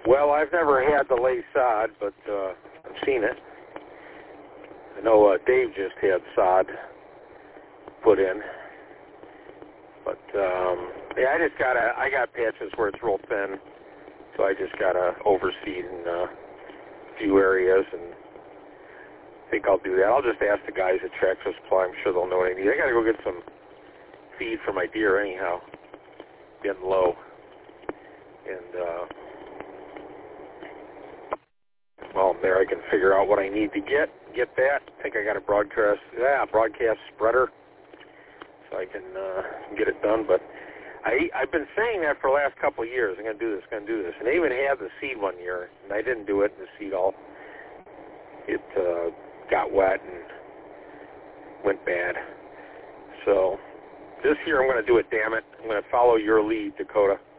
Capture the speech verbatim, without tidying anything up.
Well, I've never had the lay sod, but uh, I've seen it. I know uh, Dave just had sod put in. But, um, yeah, I just got to, I got patches where it's real thin, so I just got to overseed in uh, a few areas, and I think I'll do that. I'll just ask the guys at Tractor Supply. I'm sure they'll know what I need. I got to go get some feed for my deer anyhow, getting low. And, uh, well, there I can figure out what I need to get, get that. I think I got a broadcast, yeah, broadcast spreader, so I can uh, get it done. But I, I've been saying that for the last couple of years. I'm going to do this, going to do this. And they even had the seed one year, and I didn't do it, and the seed all, it uh, got wet and went bad. So this year I'm going to do it, damn it. I'm going to follow your lead, Dakota.